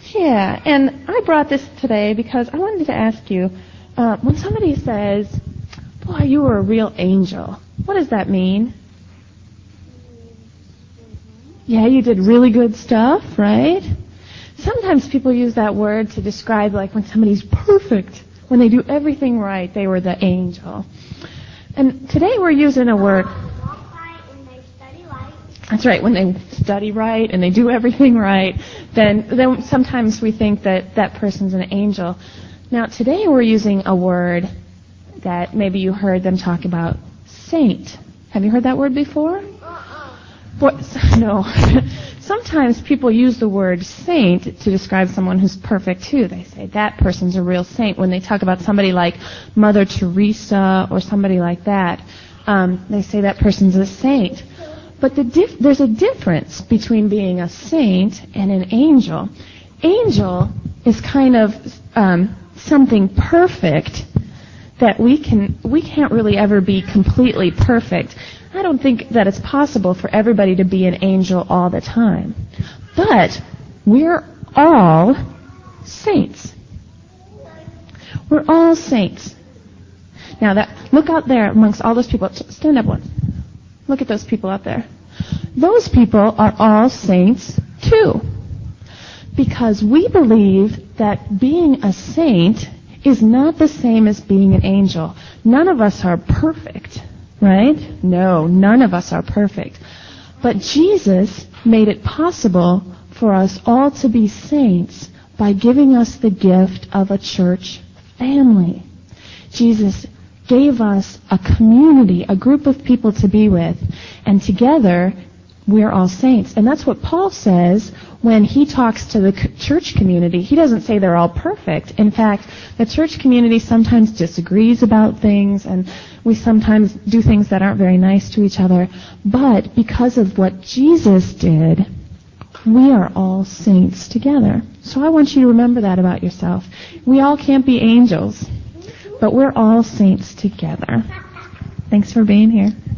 Yeah, and I brought this today because I wanted to ask you, when somebody says, boy, you were a real angel, what does that mean? Yeah, you did really good stuff, right? Sometimes people use that word to describe like when somebody's perfect, when they do everything right, they were the angel. And today we're using a word. That's right, when they study right and they do everything right, then sometimes we think that that person's an angel. Now today we're using a word that maybe you heard them talk about, saint. Have you heard that word before? No. Sometimes people use the word saint to describe someone who's perfect too. They say that person's a real saint. When they talk about somebody like Mother Teresa or somebody like that, they say that person's a saint. But there's a difference between being a saint and an angel. Angel is kind of something perfect that we can't really ever be completely perfect. I don't think that it's possible for everybody to be an angel all the time. But we're all saints. We're all saints. Now look out there amongst all those people. Stand up once. Look at those people out there. Those people are all saints too. Because we believe that being a saint is not the same as being an angel. None of us are perfect, right? No, none of us are perfect. But Jesus made it possible for us all to be saints by giving us the gift of a church family. Jesus gave us a community, a group of people to be with, and together we're all saints. And that's what Paul says when he talks to the church community. He doesn't say they're all perfect. In fact, the church community sometimes disagrees about things, and we sometimes do things that aren't very nice to each other. But because of what Jesus did, we are all saints together. So I want you to remember that about yourself. We all can't be angels, but we're all saints together. Thanks for being here.